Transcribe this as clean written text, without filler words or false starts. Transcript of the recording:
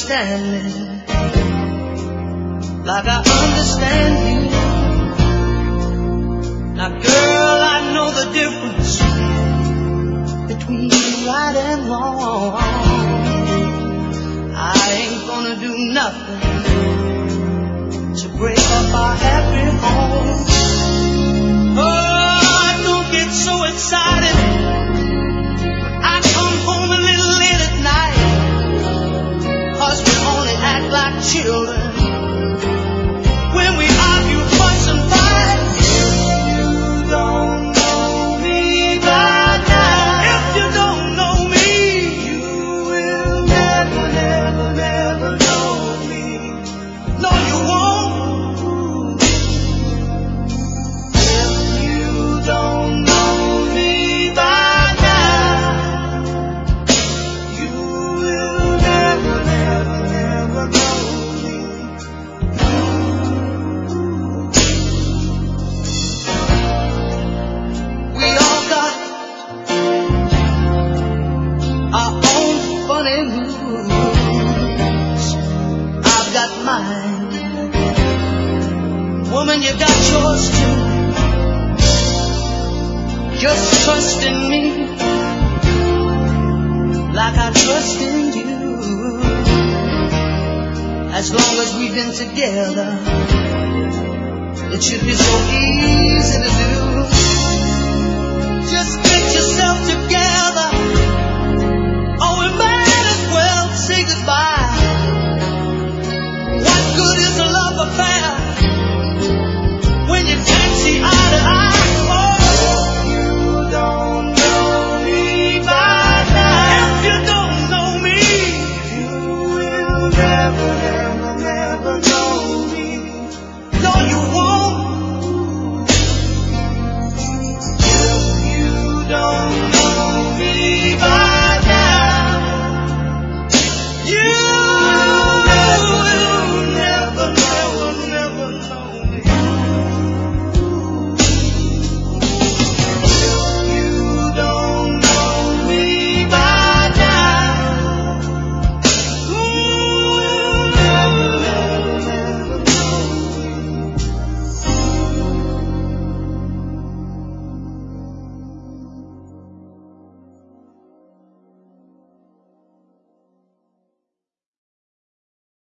understanding, like I understand you. Now girl, I know the difference between right and wrong. I ain't gonna do nothing to break up our happy home. Oh, don't get so excited. I come home a little late at night, 'cause we only act like children when we argue, fuss and fight. You don't know me by now. If you don't know me, you will never, never, never know me. No, you won't. If you don't know me by now, you will never, never, never know me. We all got our own funny moves. I've got mine. Woman, you got yours too. Just trust in me, like I trust in you. As long as we've been together, it should be so easy to do. Just